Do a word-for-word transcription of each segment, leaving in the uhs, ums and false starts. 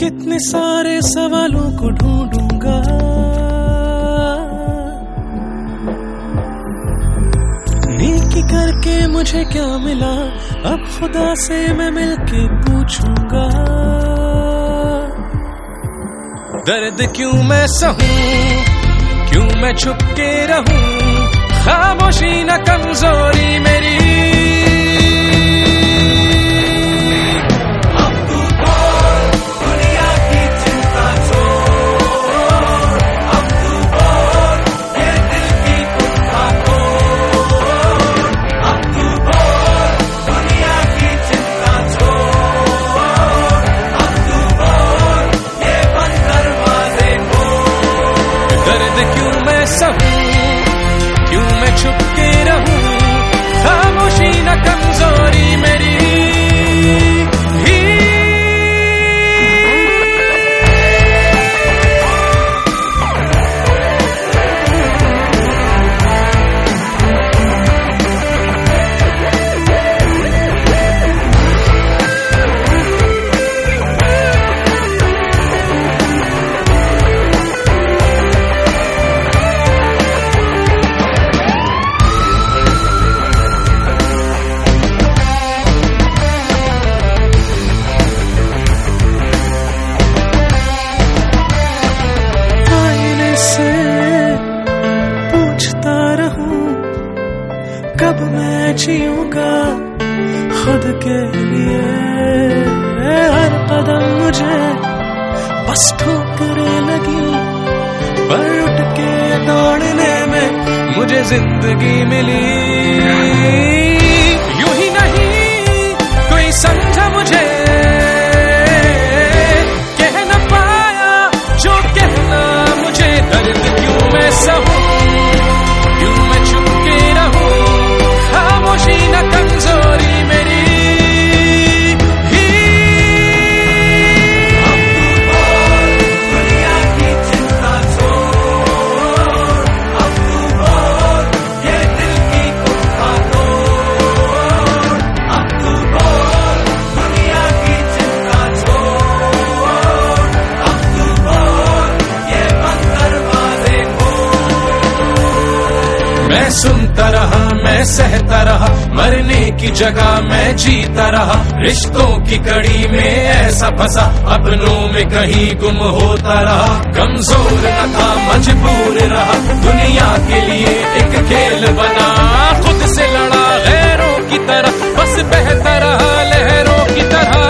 कितने सारे सवालों को ढूंढूंगा, नेकी करके मुझे क्या मिला, अब खुदा से मैं मिलके पूछूंगा। दर्द क्यों मैं सहूं, क्यों मैं छुप के रहूं, खामोशी न कमजोरी मेरी। क्यों मैं छुप के रहूं, खामोशी न कमजोरी मेरी। कब मैं जीऊंगा खुद के लिए, हर कदम मुझे बस ठोकरें लगी, पर उठ के दौड़ने में मुझे जिंदगी मिली। यूं ही नहीं कोई समझा मुझे, कह न पाया जो कहना मुझे। दर्द क्यों मैं सहूं, क्यों मैं छुप के रहूं, खामोशी न कमजोरी मेरी। दुनिया की चिंता छोड़, अब तू बोल, ये दिल की कुत्ता तोड़। अब तू बोल, दुनिया की चिंता छोड़, अब तू बोल, ये बंद दरवाजे खोल। मैं सुनता रहा, मैं सहता रहा, मरने की जगह मैं जीता रहा। रिश्तों की कड़ी में ऐसा फंसा, अपनों में कहीं गुम होता रहा। कमजोर न था, मजबूर रहा, दुनिया के लिए एक खेल बना। खुद से लड़ा गैरों की तरह, बस बहता रहा लहरों की तरह।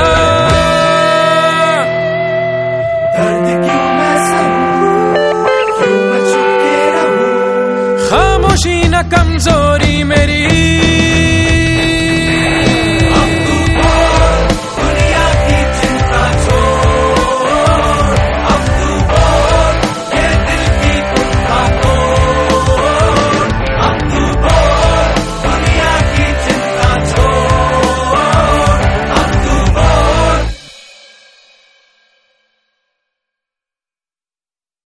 दर्द क्यों मैं सहूं, क्यों मैं छुप के रहूं, खामोशी न कमजोरी मेरी।